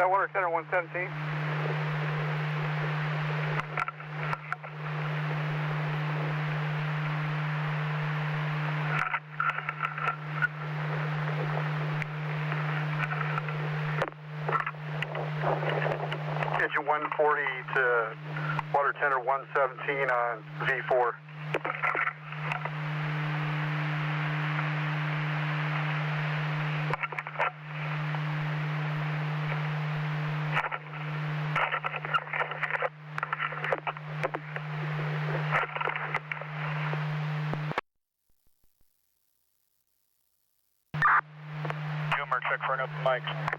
that water tender 117? Engine 140 to water tender 117 on V4. Check for an open mic.